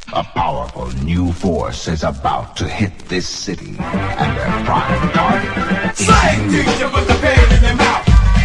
A powerful new force is about to hit this city, and their prime target is Slang teacher with the pain in their mouth.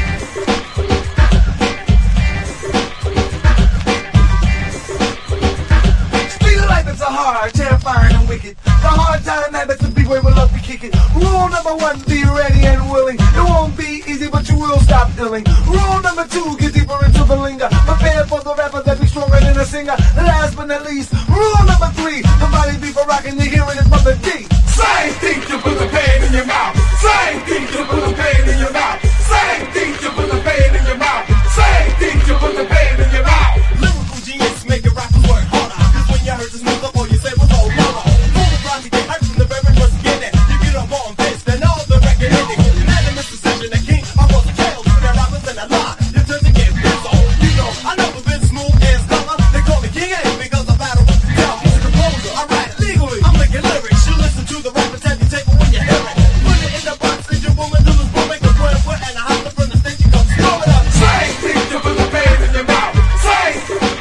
Street life is a hard, terrifying and wicked. The hard time habits of people will love to kick it. Rule number 1, be ready and willing. It won't be easy, but you will stop illing. Rule number 2, get deeper into the linger. Prepare for the rapper that be stronger than a singer. Last but not least, rule number 3, the body be for rocking, you're hearing it from the D. Same teacher put the pain in your mouth. Same teacher put the pain in your mouth. Same teacher put the pain in your mouth. Same teacher put the pain in your mouth. Lyrical genius make your rappers work harder. Cause when you heard this music, all you said was oh mama. Full of rhymes, you get hyped from the very first beginning. You get up on this, then all the record ending. Unanimous decision, the king, I was a tail. You got rappers and a lie, you turn to get pissed. You know, I never been smooth as color. They call me King A because I battle with the town. He's a composer, I write legally. I'm making lyrics, you listen to the rappers and you take it when you hear it. Put it in the box, and your woman do this, we'll make a point for and I hop from the stage, you come throw it up. Same teacher put the pain in your mouth. Same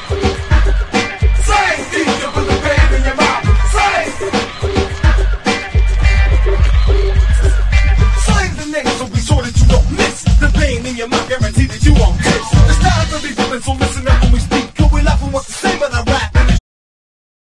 teacher put the pain in your mouth. Slang the name so be sure that you don't miss the pain in your mouth, guarantee that you won't miss. It's time to be flipping, so listen up when we speak.